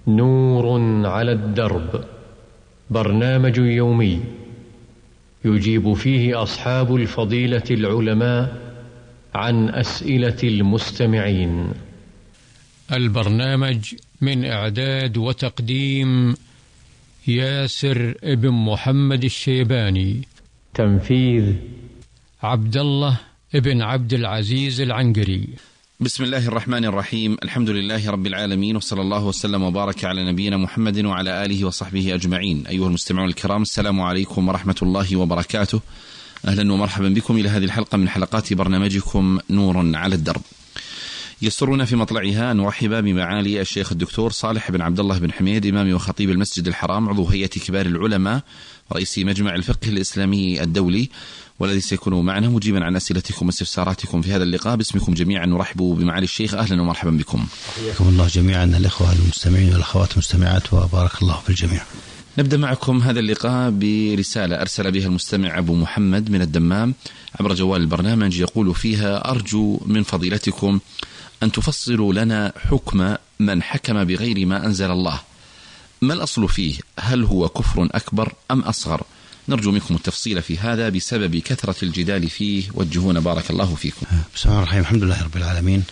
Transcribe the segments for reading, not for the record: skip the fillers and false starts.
نور على الدرب، برنامج يومي يجيب فيه أصحاب الفضيلة العلماء عن أسئلة المستمعين. البرنامج من إعداد وتقديم ياسر ابن محمد الشيباني، تنفيذ عبد الله ابن عبد العزيز العنقري. بسم الله الرحمن الرحيم، الحمد لله رب العالمين، وصلى الله وسلم وبارك على نبينا محمد وعلى آله وصحبه أجمعين. أيها المستمعون الكرام، السلام عليكم ورحمة الله وبركاته. أهلا ومرحبا بكم إلى هذه الحلقة من حلقات برنامجكم نور على الدرب. يسرنا في مطلعها أن نرحب بمعالي الشيخ الدكتور صالح بن عبد الله بن حميد، إمام وخطيب المسجد الحرام، عضو هيئة كبار العلماء، رئيس مجمع الفقه الإسلامي الدولي، والذي سيكون معنا مجيبا عن أسئلتكم واستفساراتكم في هذا اللقاء. باسمكم جميعا نرحب بمعالي الشيخ، أهلا ومرحبا بكم. حياكم الله جميعا الإخوة المستمعين والأخوات المستمعات، وبارك الله في الجميع. نبدأ معكم هذا اللقاء برسالة أرسل بها المستمع أبو محمد من الدمام عبر جوال البرنامج، يقول فيها: أرجو من فضيلتكم أن تفصلوا لنا حكم من حكم بغير ما أنزل الله، ما الأصل فيه؟ هل هو كفر أكبر أم أصغر؟ نرجو منكم التفصيل في هذا بسبب كثرة الجدال فيه، وجهونا بارك الله فيكم. بسم الله الرحمن الرحيم، الحمد لله رب العالمين،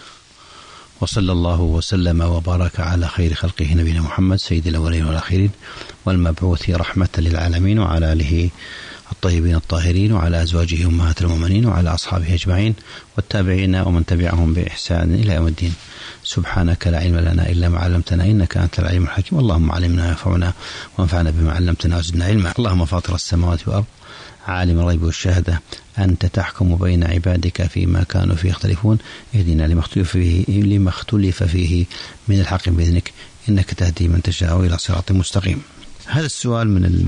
وصلى الله وسلم وبارك على خير خلقه نبينا محمد سيد الأولين والآخرين، والمبعوث رحمة للعالمين، وعلى آله الطيبين الطاهرين، وعلى أزواجه أمهات المؤمنين، وعلى أصحابه أجمعين، والتابعين ومن تبعهم بإحسان إلى يوم الدين. سبحانك لا علم لنا إلا ما علمتنا، إنك أنت العليم الحكيم. اللهم علمنا وانفعنا وانفعنا بما علمتنا وزدنا علما. اللهم فاطر السماوات والأرض، عالم الغيب والشهادة، أنت تحكم بين عبادك فيما كانوا فيه يختلفون، اهدنا لما اختلف فيه من الحق بإذنك، إنك تهدي من تشاء إلى صراط مستقيم. هذا السؤال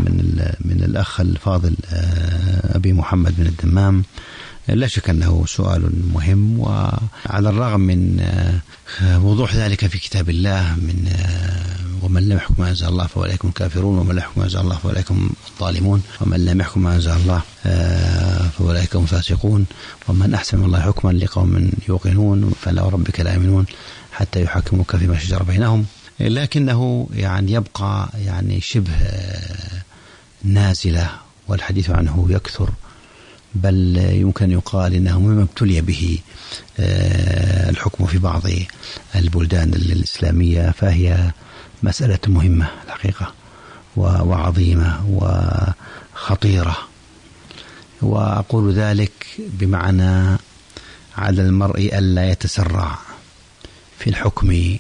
من الأخ الفاضل أبي محمد من الدمام، لا شك أنه سؤال مهم، وعلى الرغم من وضوح ذلك في كتاب الله من ومن لم يحكم ما أنزل الله فأولئك هم الكافرون، ومن لم يحكم ما أنزل الله فأولئك هم الظالمون، ومن لم يحكم ما أنزل الله فأولئك هم الفاسقون، ومن أحسن من الله حكما لقوم يوقنون، فلا وربك لا يؤمنون حتى يحكموك فيما شجر بينهم. لكنه يعني يبقى يعني شبه نازلة، والحديث عنه يكثر، بل يمكن يقال إنه مما ابتلي به الحكم في بعض البلدان الإسلامية، فهي مسألة مهمة الحقيقة وعظيمة وخطيرة. وأقول ذلك بمعنى على المرء ألا يتسرع في الحكم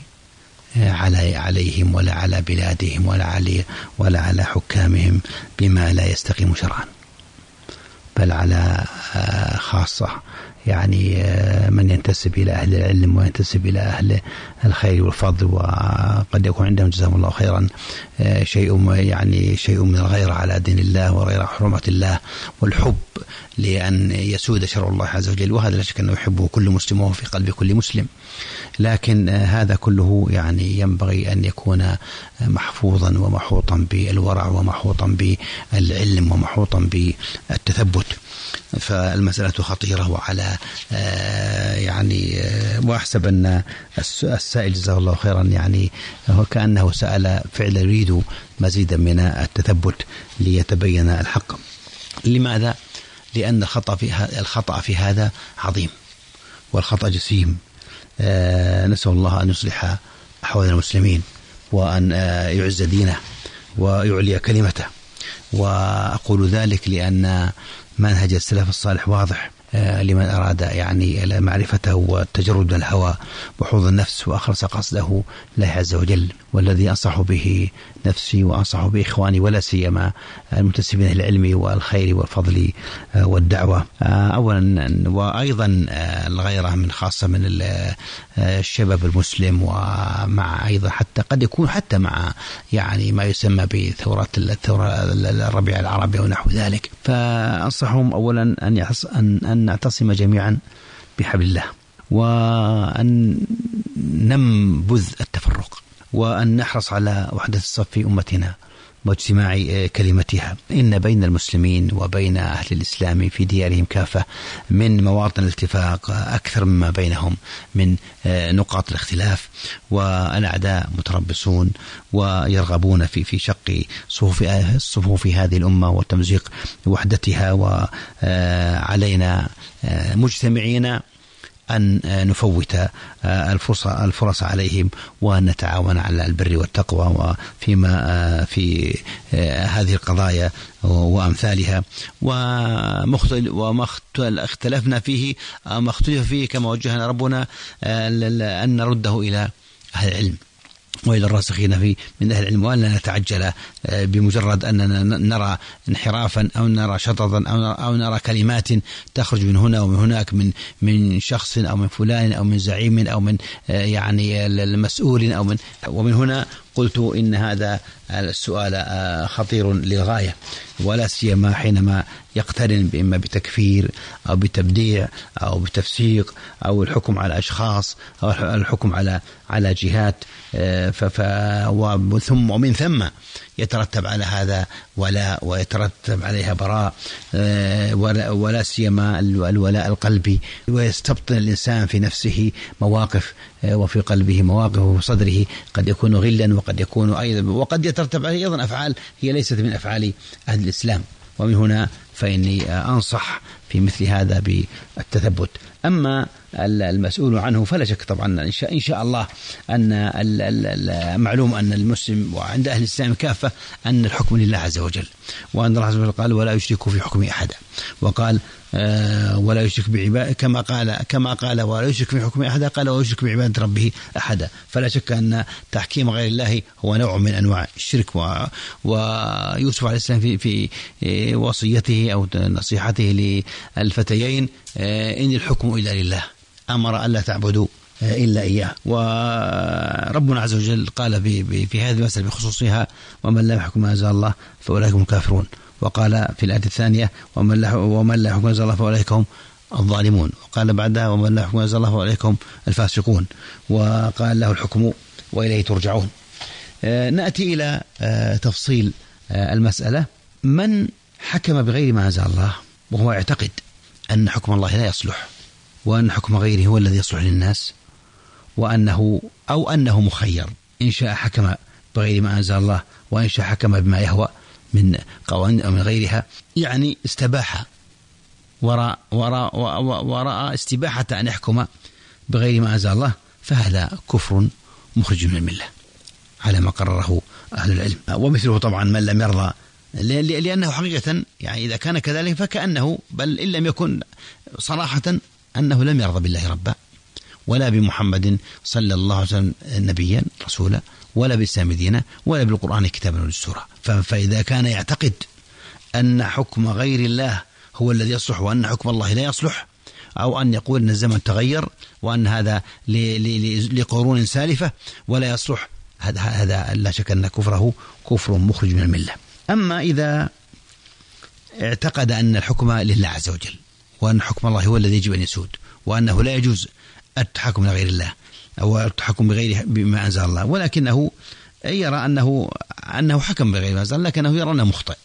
عليهم ولا على بلادهم ولا على حكامهم بما لا يستقيم شرعا، بل على خاصة يعني من ينتسب إلى أهل العلم وينتسب إلى أهل الخير والفضل، وقد يكون عندهم جزاهم الله خيرا شيء من الغيرة على دين الله وغير حرمة الله، والحب لأن يسود شرع الله عز وجل، وهذا لا شك أنه يحبه كل مسلم وهو في قلب كل مسلم. لكن هذا كله يعني ينبغي أن يكون محفوظا ومحوطا بالورع ومحوطا بالعلم ومحوطا بالتثبت. فالمسألة خطيرة، وعلى وأحسب أن السائل جزاه الله خيرا يعني كأنه سأل فعلا يريد مزيدا من التثبت ليتبين الحق. لماذا؟ لأن الخطأ في هذا عظيم، والخطأ جسيم. نسأل الله أن يصلح أحوال المسلمين، وأن يعز دينه ويعلي كلمته. وأقول ذلك لأن منهج السلف الصالح واضح لمن أراد يعني معرفته والتجرد من الهوى وحوض النفس، وأخلص قصده الله عز وجل. والذي أنصح به نفسي وأنصح به إخواني، ولا سيما المنتسبين إلى العلم والخير والفضل والدعوة أولا، وأيضا الغيرة من خاصة من الشباب المسلم، ومع أيضا حتى قد يكون حتى مع يعني ما يسمى بثورة الربيع العربي ونحو ذلك. فأنصحهم أولا أن نعتصم جميعا بحبل الله، وأن ننبذ التفرق، وأن نحرص على وحدة الصف في أمتنا، واجتماع كلمتها. إن بين المسلمين وبين أهل الإسلام في ديارهم كافة من مواطن الاتفاق أكثر مما بينهم من نقاط الاختلاف، والأعداء متربصون ويرغبون في شق صفوف هذه الأمة وتمزيق وحدتها، وعلينا مجتمعين أن نفوت الفرص عليهم، وأن نتعاون على البر والتقوى وفيما في هذه القضايا وأمثالها، وما اختلفنا فيه ما اختلف فيه كما وجهنا ربنا أن نرده إلى أهل العلم وإلى الراسخين من أهل العلم، وأن لا نتعجل بمجرد أننا نرى انحرافا أو نرى شططا أو نرى كلمات تخرج من هنا ومن هناك من شخص أو من فلان أو من زعيم أو من يعني المسؤول ومن هنا قلت إن هذا السؤال خطير للغاية، ولا سيما حينما يقترن إما بتكفير أو بتبديع أو بتفسيق أو الحكم على أشخاص أو الحكم على جهات، ومن ثم يترتب على هذا ولاء ويترتب عليها براء، ولا سيما الولاء القلبي، ويستبطن الإنسان في نفسه مواقف وفي قلبه مواقف وفي صدره قد يكون غلا وقد يكون أيضا وقد يترتب عليه أيضا أفعال هي ليست من أفعال أهل الإسلام. ومن هنا فإني أنصح في مثل هذا بالتثبت. أما المسؤول عنه فلا شك طبعا إن شاء الله أن معلوم أن المسلم وعند أهل الإسلام كافة أن الحكم لله عز وجل، وأن الله عز وجل قال ولا يشرك في حكمه أحدا، وقال ولا يشرك بعباده كما قال ولا يشرك في حكمه أحدا، قال ولا يشرك بعبادة ربه أحدا. فلا شك أن تحكيم غير الله هو نوع من أنواع الشرك. ويوسف عليه السلام في وصيته أو نصيحته للفتيين إن الحكم إلا لله، أمر ألا تعبدوا إلا إياه. وربنا عز وجل قال في هذه المسألة بخصوصها ومن لا يحكم ما أنزل الله فأولئك هم الكافرون، وقال في الآية الثانية ومن لا يحكم ما أنزل الله فأولئك هم الظالمون، وقال بعدها ومن لا يحكم ما أنزل الله فأولئك هم الفاسقون، وقال له الحكم وإليه ترجعون. نأتي إلى تفصيل المسألة. من حكم بغير ما أنزل الله وهو يعتقد أن حكم الله لا يصلح، وأن حكم غيره هو الذي يصلح للناس، أنه مخير، إن شاء حكم بغير ما أنزل الله وإن شاء حكم بما يهوى من قوانين أو من غيرها، يعني استباح ورأى استباحة أن يحكم بغير ما أنزل الله، فهذا كفر مخرج من الملة على ما قرره أهل العلم. ومثله طبعا من لم يرضى، لأنه حقيقة يعني إذا كان كذلك فكأنه بل إن لم يكن صراحة أنه لم يرضى بالله ربا، ولا بمحمد صلى الله عليه وسلم نبيا رسولا، ولا بالإسلام دينا، ولا بالقرآن كتابا ودستورا. فإذا كان يعتقد أن حكم غير الله هو الذي يصلح وأن حكم الله لا يصلح، أو أن يقول أن الزمن تغير وأن هذا لقرون سالفة ولا يصلح، هذا لا شك أن كفره كفر مخرج من الملة. أما إذا اعتقد أن الحكم لله عز وجل، وأن حكم الله هو الذي يجب أن يسود، وأنه لا يجوز التحكم لغير الله أو التحكم بغيره بما أنزل الله، ولكنه يرى أنه حكم بغير ما أنزل، لكنه يرى أنه مخطئ،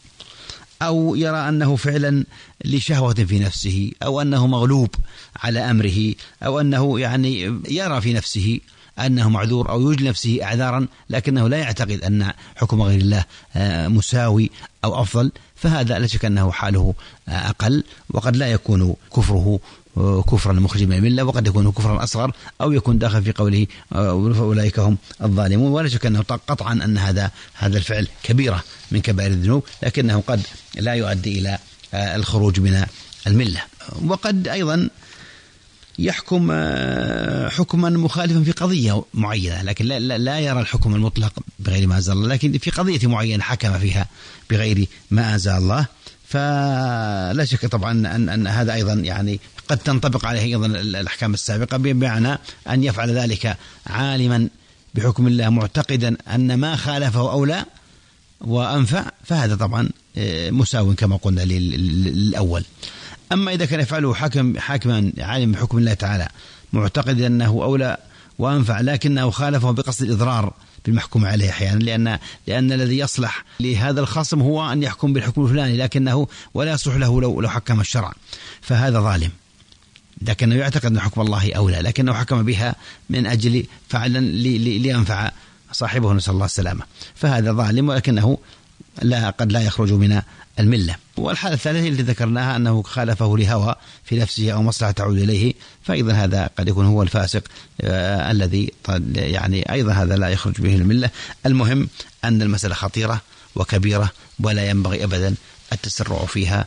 أو يرى أنه فعلا لشهوة في نفسه، أو أنه مغلوب على أمره، أو أنه يعني يرى في نفسه أنه معذور أو يوجد نفسه أعذارا، لكنه لا يعتقد أن حكم غير الله مساوي أو أفضل، فهذا لا شك أنه حاله أقل، وقد لا يكون كفره كفرا مخرجا من الملة، وقد يكون كفرا أصغر، أو يكون داخل في قوله فأولئك هم الظالمون. ولا شك أنه قطعا أن هذا الفعل كبيرة من كبائر الذنوب، لكنه قد لا يؤدي إلى الخروج من الملة. وقد أيضا يحكم حكما مخالفا في قضية معينة، لكن لا يرى الحكم المطلق بغير ما أنزل الله، لكن في قضية معينة حكم فيها بغير ما أنزل الله، فلا شك طبعا أن هذا أيضا يعني قد تنطبق عليه أيضا الأحكام السابقة، بمعنى أن يفعل ذلك عالما بحكم الله معتقدا أن ما خالفه أولى وأنفع، فهذا طبعا مساو كما قلنا للأول. أما إذا كان يفعله حاكما عالم بحكم الله تعالى معتقد أنه أولى وأنفع، لكنه خالفه بقصد الإضرار بالمحكوم عليه أحيانا، لأن الذي يصلح لهذا الخصم هو أن يحكم بالحكم الفلاني، لكنه ولا يصلح له لو حكم الشرع، فهذا ظالم، لكنه يعتقد أن حكم الله أولى، لكنه حكم بها من أجل فعلا لينفع صاحبه، نسأل الله السلامة، فهذا ظالم، ولكنه قد لا يخرج من الملة. والحالة الثالثة التي ذكرناها أنه خالفه لهوى في نفسه أو مصلحة تعود إليه، فأيضا هذا قد يكون هو الفاسق الذي يعني أيضا هذا لا يخرج به الملة. المهم أن المسألة خطيرة وكبيرة، ولا ينبغي أبدا التسرع فيها،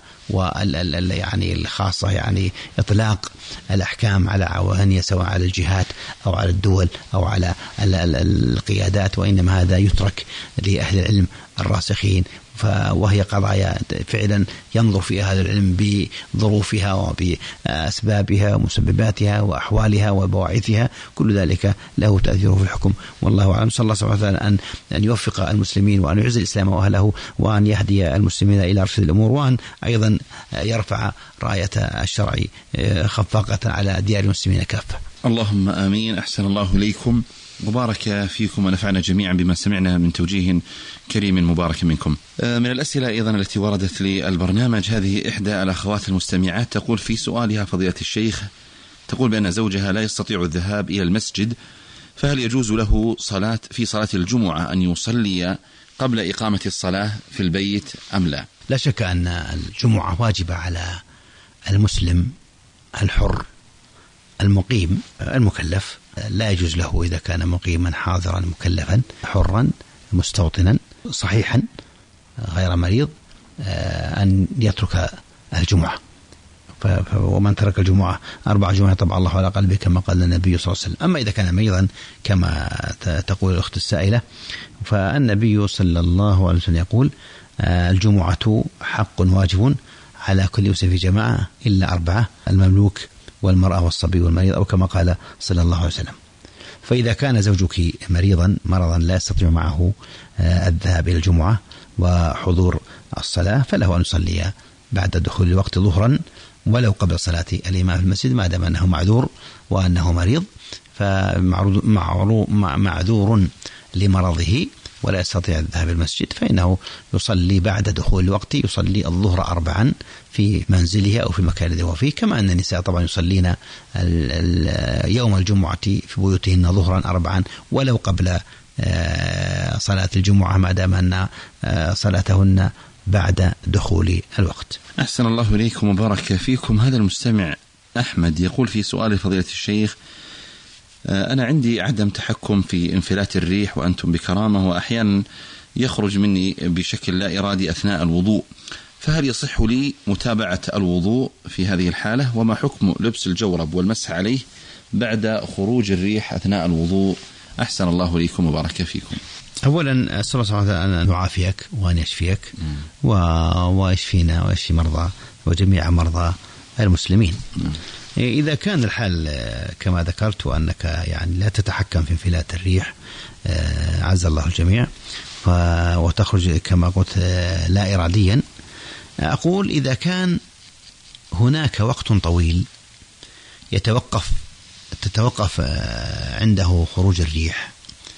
يعني الخاصة يعني إطلاق الأحكام على عوانية سواء على الجهات أو على الدول أو على القيادات، وإنما هذا يترك لأهل العلم الراسخين، وهي قضايا فعلا ينظر فيها هذا العلم بظروفها وبأسبابها ومسبباتها وأحوالها وبواعثها، كل ذلك له تأثيره في الحكم، والله أعلم. صلى الله سبحانه وتعالى أن يوفق المسلمين وأن يعز الإسلام وأهله، وأن يهدي المسلمين إلى رشد الأمور، وأن أيضا يرفع راية الشرع خفاقة على ديار المسلمين كافة. اللهم آمين. أحسن الله إليكم وبارك فيكم ونفعنا جميعا بما سمعنا من توجيه كريم مبارك منكم. من الأسئلة أيضا التي وردت للبرنامج، هذه إحدى الأخوات المستمعات تقول في سؤالها فضيلة الشيخ، تقول بأن زوجها لا يستطيع الذهاب إلى المسجد، فهل يجوز له في صلاة الجمعة أن يصلي قبل إقامة الصلاة في البيت أم لا؟ لا شك أن الجمعة واجبة على المسلم الحر المقيم المكلف، لا يجوز له إذا كان مقيما حاضرا مكلفا حرا مستوطنا صحيحا غير مريض أن يترك الجمعة، ومن ترك الجمعة 4 جمعة طبع الله على قلبه كما قال النبي صلى الله عليه وسلم. أما إذا كان مريضا كما تقول الأخت السائلة، فالنبي صلى الله عليه وسلم يقول الجمعة حق واجب على كل مسلم في جماعة إلا 4، المملوك والمرأة والصبي والمريض، أو كما قال صلى الله عليه وسلم. فإذا كان زوجك مرضا لا يستطيع معه الذهاب إلى الجمعة وحضور الصلاة، فله أن يصلي بعد دخول الوقت ظهرا ولو قبل صلاة الإمام في المسجد، ما دام أنه معذور وأنه مريض، فمعذور لمرضه ولا يستطيع الذهاب المسجد، فإنه يصلي بعد دخول الوقت، يصلي الظهر 4 في منزله أو في المكان الذي هو فيه، كما أن النساء طبعا يصلين يوم الجمعة في بيوتهن ظهرا 4 ولو قبل صلاة الجمعة، ما دام أن صلاتهن بعد دخول الوقت. أحسن الله إليكم وبارك فيكم. هذا المستمع أحمد يقول في سؤال فضيلة الشيخ، أنا عندي عدم تحكم في انفلات الريح وأنتم بكرامة، وأحيانا يخرج مني بشكل لا إرادي أثناء الوضوء، فهل يصح لي متابعة الوضوء في هذه الحالة؟ وما حكم لبس الجورب والمسح عليه بعد خروج الريح أثناء الوضوء؟ أحسن الله إليكم وبارك فيكم. أولا أسأل الله سبحانه أن يعافيك وأن يشفيك ويشفينا ويشفي مرضى وجميع مرضى المسلمين. إذا كان الحال كما ذكرت وأنك يعني لا تتحكم في انفلات الريح عز الله الجميع وتخرج كما قلت لا إراديا، أقول إذا كان هناك وقت طويل تتوقف عنده خروج الريح،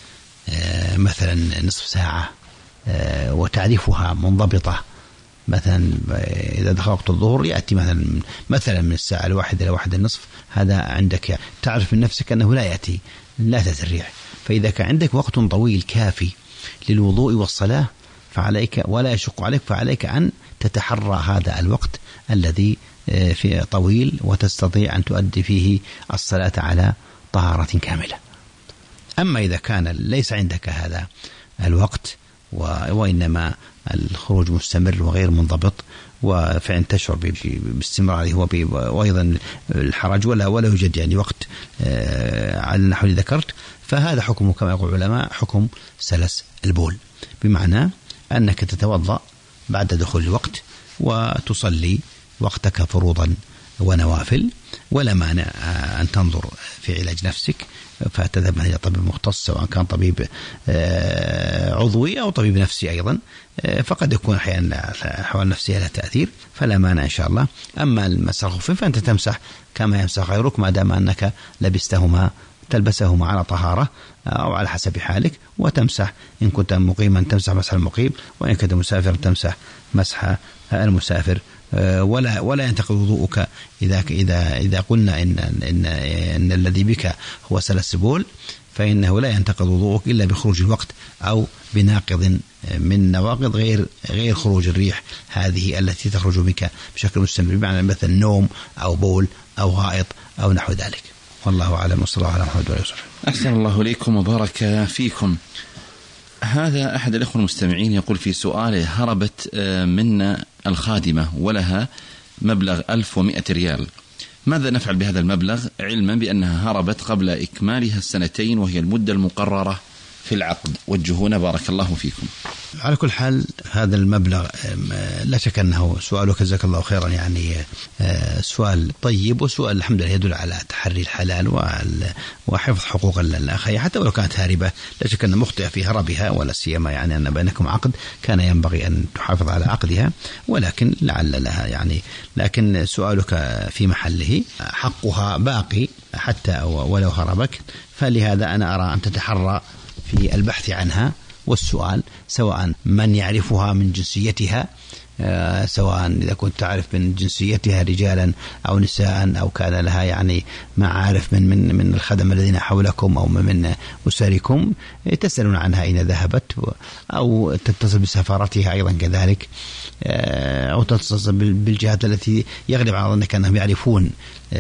مثلا نصف ساعة وتعرفها منضبطة، مثلا إذا دخل وقت الظهر يأتي مثلا من الساعة 1 إلى 1:30، هذا عندك تعرف من نفسك أنه لا تأتي الريح. فإذا كان عندك وقت طويل كافي للوضوء والصلاة فعليك ولا يشق عليك، فعليك أن تتحرى هذا الوقت الذي في طويل وتستطيع أن تؤدي فيه الصلاة على طهارة كاملة. أما إذا كان ليس عندك هذا الوقت وإنما الخروج مستمر وغير منضبط، وفعلا تشعر باستمراره وأيضا الحرج ولا يوجد يعني وقت على النحو اللي ذكرت، فهذا حكمه كما يقول العلماء حكم سلس البول، بمعنى أنك تتوضأ بعد دخول الوقت وتصلي وقتك فروضا ونوافل، ولا مانع أن تنظر في علاج نفسك فتذهب إلى طبيب مختص، سواء كان طبيب عضوي أو طبيب نفسي أيضا، فقد يكون أحيانا الأحوال النفسية لها تأثير، فلا مانع إن شاء الله. أما المسح الخفين فأنت تمسح كما يمسح غيرك ما دام أنك لبستهما تلبسهما على طهارة أو على حسب حالك، وتمسح إن كنت مقيما تمسح مسح المقيم، وإن كنت مسافر تمسح مسح المسافر. ولا ينتقض وضوءك إذا قلنا إن الذي بك هو سلس السبول، فإنه لا ينتقض وضوءك إلا بخروج الوقت أو بناقض من نواقض غير خروج الريح هذه التي تخرج بك بشكل مستمر، بمعنى مثل نوم أو بول أو غائط أو نحو ذلك. والله أعلم، وصلى الله على محمد وعلى آله وصحبه. أحسن الله إليكم وبارك فيكم. هذا أحد الأخوة المستمعين يقول في سؤاله: هربت منا الخادمة ولها مبلغ 1100 ريال، ماذا نفعل بهذا المبلغ علما بأنها هربت قبل إكمالها السنتين وهي المدة المقررة في العقد؟ وجهونا بارك الله فيكم. على كل حال هذا المبلغ لا شك أنه سؤالك جزاك الله خيرا يعني سؤال طيب، وسؤال الحمد لله يدل على تحري الحلال وحفظ حقوق الأخية، حتى ولو كانت هاربة لا شك أن مخطئة في هربها، ولا سيما يعني أن بينكم عقد كان ينبغي أن تحافظ على عقدها، ولكن لعل لها يعني، لكن سؤالك في محله، حقها باقي حتى ولو هربك، فلهذا أنا أرى أن تتحرى في البحث عنها والسؤال، سواء من يعرفها من جنسيتها، سواء إذا كنت تعرف من جنسيتها رجالا أو نساء، أو كان لها يعني معارف من الخدم الذين حولكم أو من أسركم، تسألون عنها أين ذهبت، أو تتصل بسفارتها أيضا كذلك، أو تتصل بالجهات التي يغلب على ظنك أنهم يعرفون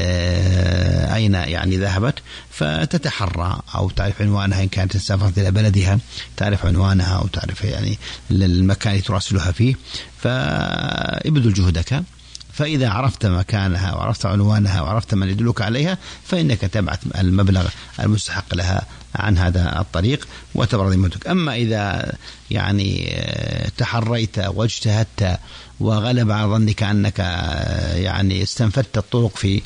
أين يعني ذهبت، فتتحرى أو تعرف عنوانها إن كانت سافرت إلى بلدها، تعرف عنوانها أو تعرف يعني المكان اللي تراسلها فيه، فابذل جهدك. فإذا عرفت مكانها وعرفت عنوانها وعرفت من يدلك عليها، فإنك تبعث المبلغ المستحق لها عن هذا الطريق وتبرأ ذمتك. أما إذا يعني تحريت واجتهدت وغلب على ظنك أنك يعني استنفدت الطرق في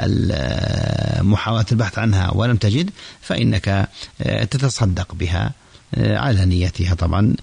محاولة البحث عنها ولم تجد، فإنك تتصدق بها على نيتها طبعا،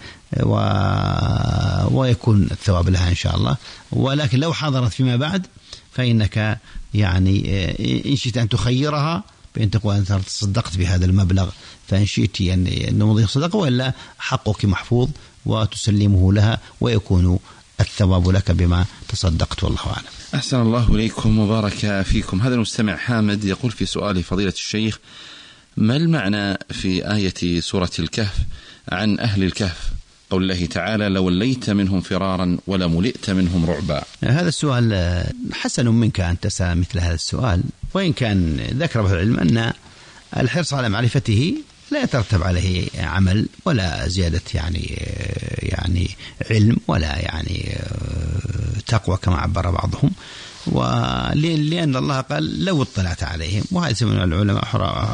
ويكون الثواب لها إن شاء الله. ولكن لو حضرت فيما بعد فإنك يعني إن شئت أن تخيرها بأن تقول أنت تصدقت بهذا المبلغ، فإن شئت يعني نمضي صدقة، وإلا حقك محفوظ وتسلمه لها ويكون الثواب لك بما تصدقت، والله أعلم. أحسن الله إليكم وبارك فيكم. هذا المستمع حامد يقول في سؤال فضيلة الشيخ: ما المعنى في آية سورة الكهف عن أهل الكهف قول الله تعالى: لوليت منهم فرارا ولا ملئت منهم رعبا؟ هذا السؤال حسن منك أن تسأل مثل هذا السؤال، وإن كان ذكر به العلم أن الحرص على معرفته لا يترتب عليه عمل ولا زيادة يعني علم ولا يعني تقوى كما عبر بعضهم، ولأن الله قال لو اطلعت عليهم، وهذا من العلماء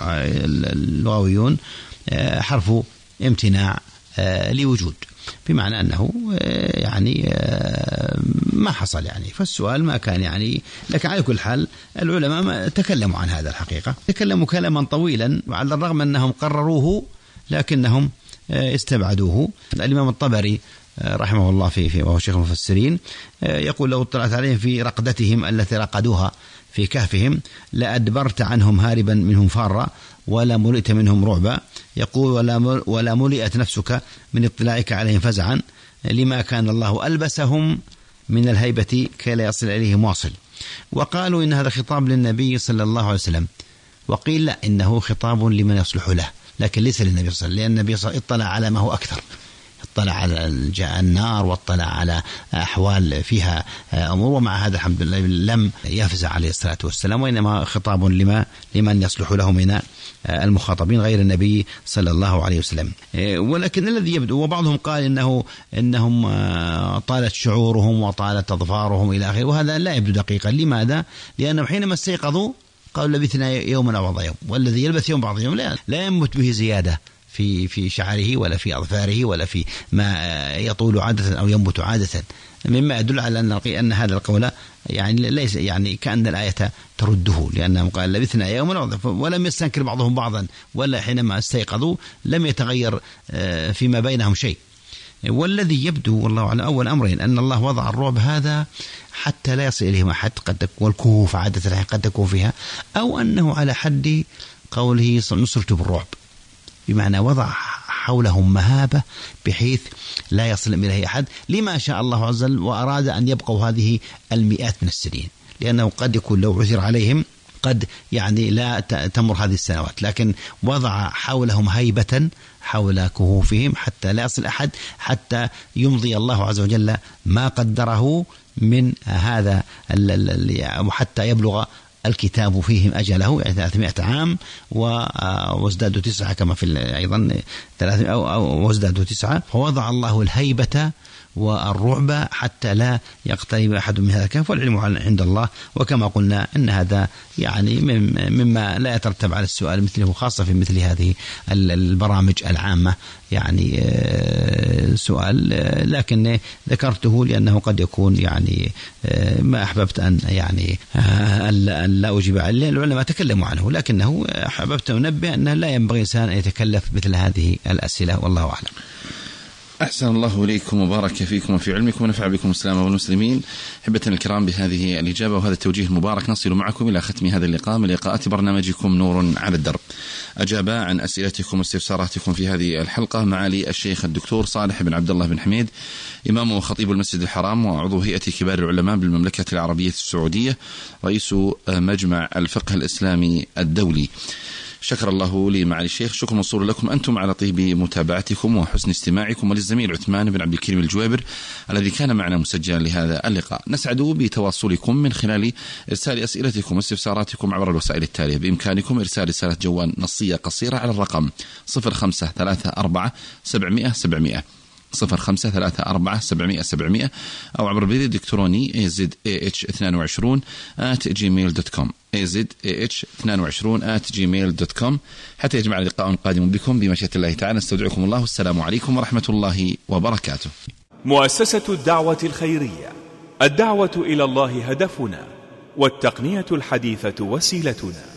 اللغويون حرف امتناع لوجود، بمعنى أنه يعني ما حصل يعني، فالسؤال ما كان يعني. لكن على كل حال العلماء تكلموا عن هذا الحقيقة، تكلموا كلاما طويلا، على الرغم أنهم قرروه لكنهم استبعدوه. الإمام الطبري رحمه الله وهو شيخ المفسرين يقول: لو اطلعت عليهم في رقدتهم التي رقدوها في كهفهم لأدبرت عنهم هاربا منهم فارا ولا ملئت منهم رعبا. يقول: ولا ملئت نفسك من اطلاعك عليهم فزعا لما كان الله ألبسهم من الهيبة كي لا يصل إليهم واصل. وقالوا إن هذا خطاب للنبي صلى الله عليه وسلم، وقيل لا، إنه خطاب لمن يصلح له، لكن ليس للنبي صلى الله عليه وسلم، لأن النبي صلى الله عليه وسلم اطلع على ما هو أكثر، اطلع على النار واطلع على أحوال فيها أمور، ومع هذا الحمد لله لم يفزع عليه الصلاة والسلام، وإنما خطاب لمن يصلح له من المخاطبين غير النبي صلى الله عليه وسلم. ولكن الذي يبدو، وبعضهم قال إنهم طالت شعورهم وطالت أظفارهم إلى آخره، وهذا لا يبدو دقيقا. لماذا؟ لأنهم حينما استيقظوا قالوا لبثنا يوما أو بعض يوم، والذي يلبث يوم بعض يوم لا ينبت به زيادة في شعره ولا في أظفاره ولا في ما يطول عادة أو ينبت عادة، مما يدل على أن هذا القول يعني ليس يعني كأن الآية ترده، لأنهم قال لبثنا يوما، ولم يستنكر بعضهم بعضا، ولا حينما استيقظوا لم يتغير فيما بينهم شيء. والذي يبدو والله أعلم أول أمرين أن الله وضع الرعب هذا حتى لا يصل إليهم أحد، قد تكون الكهوف عادة قد تكون فيها، أو أنه على حد قوله نصرت بالرعب، بمعنى وضع حولهم مهابة بحيث لا يصل إليه أحد، لما شاء الله عز وجل وأراد أن يبقوا هذه المئات من السنين، لأنه قد يكون لو عثر عليهم قد يعني لا تمر هذه السنوات، لكن وضع حولهم هيبة حول كهوفهم حتى لا يصل أحد، حتى يمضي الله عز وجل ما قدره من هذا، وحتى يبلغ الكتاب فيهم أجله، يعني 300 عام وازدادوا 9 كما في أيضا 3 أو وازدادوا 9. فوضع الله الهيبة والرعب حتى لا يقترب أحد من هذا الكهف، والعلم عند الله. وكما قلنا أن هذا يعني مما لا يترتب على السؤال مثله، خاصة في مثل هذه البرامج العامة، يعني سؤال، لكن ذكرته لأنه قد يكون يعني ما أحببت أن يعني لا أجيب عليه، العلماء تكلموا عنه، لكنه أحببت أن أنبه أنه لا ينبغي إنسان أن يتكلف مثل هذه الأسئلة، والله أعلم. أحسن الله إليكم وبارك فيكم وفي علمكم ونفع بكم السلام والمسلمين. حبتنا الكرام، بهذه الإجابة وهذا التوجيه المبارك نصل معكم إلى ختم هذا اللقاء من لقاءات برنامجكم نور على الدرب. أجاب عن أسئلتكم واستفساراتكم في هذه الحلقة معالي الشيخ الدكتور صالح بن عبد الله بن حميد، إمام وخطيب المسجد الحرام وعضو هيئة كبار العلماء بالمملكة العربية السعودية، رئيس مجمع الفقه الإسلامي الدولي. شكر الله لي معالي الشيخ، شكر موصول لكم أنتم على طيب متابعتكم وحسن استماعكم، وللزميل عثمان بن عبد الكريم الجويبر الذي كان معنا مسجلا لهذا اللقاء. نسعد بتواصلكم من خلال إرسال أسئلتكم واستفساراتكم عبر الوسائل التالية. بإمكانكم إرسال رسالة جوال نصية قصيرة على الرقم 0534 700 700 0534 700 700 أو عبر البريد الإلكتروني azah22@gmail.com azah22@gmail.com حتى يجمع لقاء قادم بكم بمشيئة الله تعالى. نستودعكم الله، والسلام عليكم ورحمة الله وبركاته. مؤسسة الدعوة الخيرية، الدعوة إلى الله هدفنا، والتقنية الحديثة وسيلتنا.